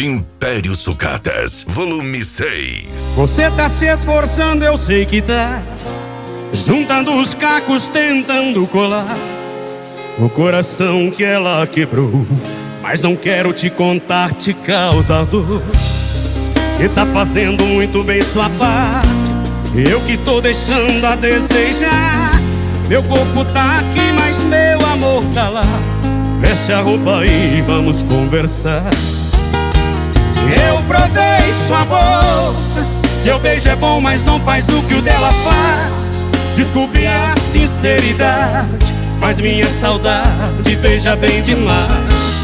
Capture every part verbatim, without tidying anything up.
Império Sucatas, volume seis. Você tá se esforçando, eu sei que tá, juntando os cacos, tentando colar o coração que ela quebrou. Mas não quero te contar, te causa dor. Você tá fazendo muito bem sua parte, eu que tô deixando a desejar. Meu corpo tá aqui, mas meu amor tá lá. Veste a roupa e vamos conversar. Eu provei sua boca, seu beijo é bom, mas não faz o que o dela faz. Desculpe a sinceridade, mas minha saudade beija bem demais.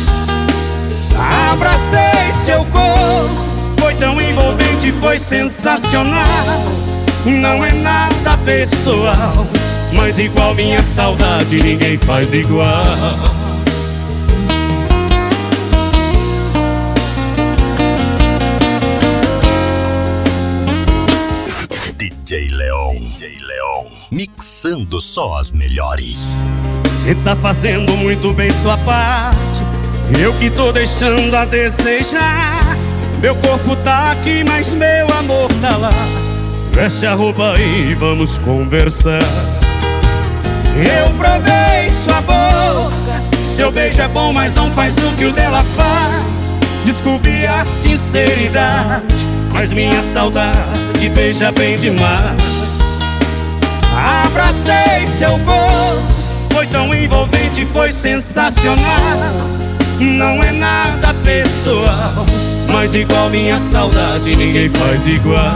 Abracei seu corpo, foi tão envolvente, foi sensacional. Não é nada pessoal, mas igual minha saudade ninguém faz igual. D J Leon, D J Leon, mixando só as melhores. Você tá fazendo muito bem sua parte, eu que tô deixando a desejar. Meu corpo tá aqui, mas meu amor tá lá. Veste a roupa e vamos conversar. Eu provei sua boca, seu beijo é bom, mas não faz o que o dela faz. Desculpe a sinceridade, mas minha saudade beija bem demais. Abracei seu corpo, foi tão envolvente, foi sensacional. Não é nada pessoal, mas igual minha saudade ninguém faz igual.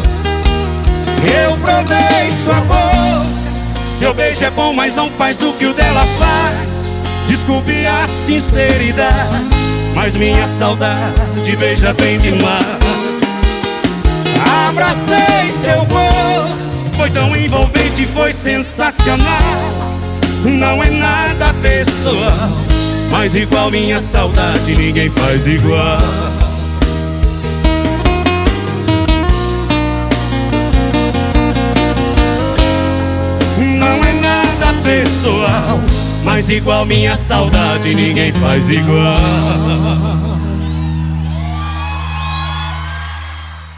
Eu provei sua boca, seu beijo é bom, mas não faz o que o dela faz. Desculpe a sinceridade, mas minha saudade beija bem demais. Abracei seu corpo, foi tão envolvente, foi sensacional. Não é nada pessoal, mas igual minha saudade ninguém faz igual. Não é nada pessoal, mas igual minha saudade ninguém faz igual.